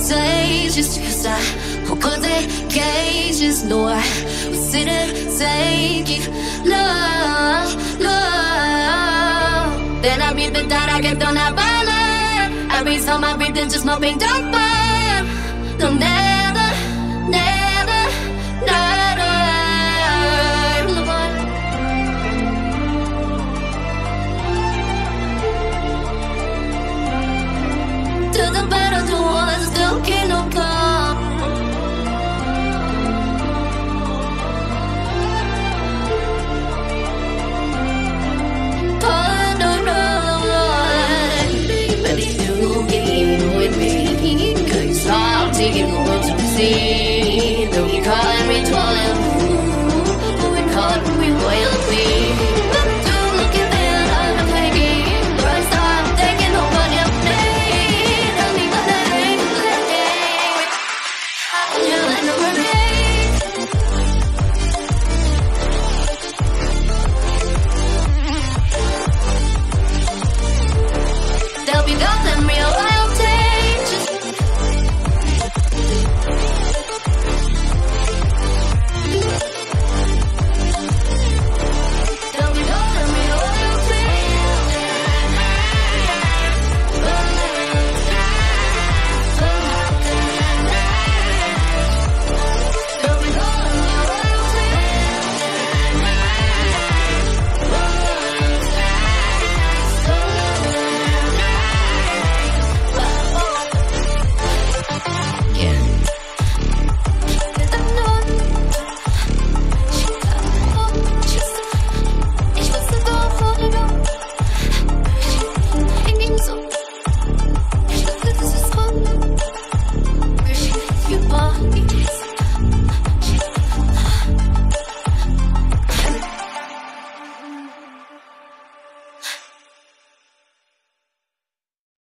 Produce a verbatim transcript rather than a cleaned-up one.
contagious. Cause I won't go the cages, no, I will sit and take it. Love, love. Then I breathe it down, I get on a ballad. Every time I breathe it, just moving down fire. No, never, never, never. To the better, the one still can't come. But no, no, baby, you get with me. Cause I'm taking the world to see.